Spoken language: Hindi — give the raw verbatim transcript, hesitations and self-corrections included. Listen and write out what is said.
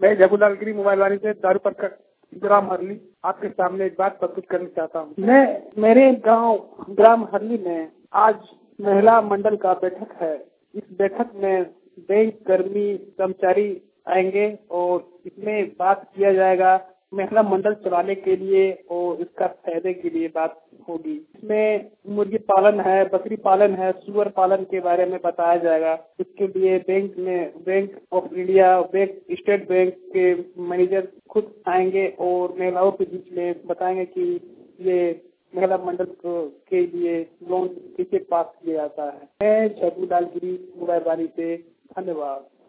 मैं जगूलाल गिरी मोबाइल वाली से दारू पर ग्राम हरली आपके सामने एक बात प्रस्तुत करना चाहता हूँ। मैं मेरे गांव ग्राम हरली में आज महिला मंडल का बैठक है। इस बैठक में बैंक कर्मी कर्मचारी आएंगे और इसमें बात किया जाएगा महिला मंडल चलाने के लिए और इसका फायदे के लिए बात होगी। इसमें मुर्गी पालन है, बकरी पालन है, सुअर पालन के बारे में बताया जाएगा। इसके लिए बैंक में Bank of India, bank State Bank के मैनेजर खुद आएंगे और महिलाओं के बीच में बताएंगे कि ये महिला मंडल के लिए लोन कैसे पास किया जाता है। मैं जगूलाल गिरी मोबाइल वाली से धन्यवाद।